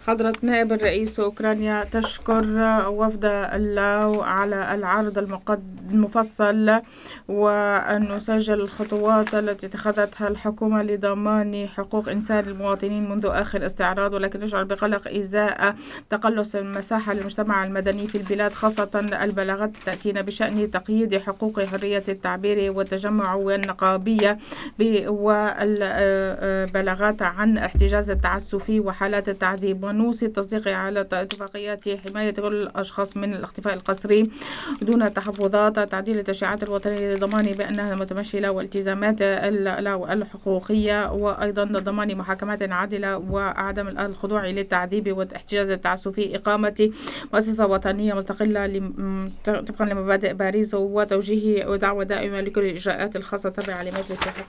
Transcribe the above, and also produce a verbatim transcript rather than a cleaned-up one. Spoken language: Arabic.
حضرة نائب الرئيس، أوكرانيا تشكر وفد اللو على العرض المقد- المفصل، وأن نسجل الخطوات التي اتخذتها الحكومة لضمان حقوق إنسان المواطنين منذ آخر استعراض، ولكن نشعر بقلق إزاء تقلص المساحة للمجتمع المدني في البلاد، خاصة البلاغات تأتينا بشأن تقييد حقوق حرية التعبير والتجمع والنقابية، والبلاغات عن احتجاز التعسفي وحالات التعذيب. ونوصي التصديق على اتفاقيات حماية كل الأشخاص من الاختفاء القسري دون تحفظات، تعديل التشريعات الوطنية لضمان بأنها متمشية والتزامات الحقوقية، وأيضا ضمان محاكمات عادلة وعدم الخضوع للتعذيب والاحتجاز التعسفي، إقامة مؤسسة وطنية مستقلة طبقا لمبادئ باريس، وتوجيه ودعوة دائمة لكل الإجراءات الخاصة تبع لمجلس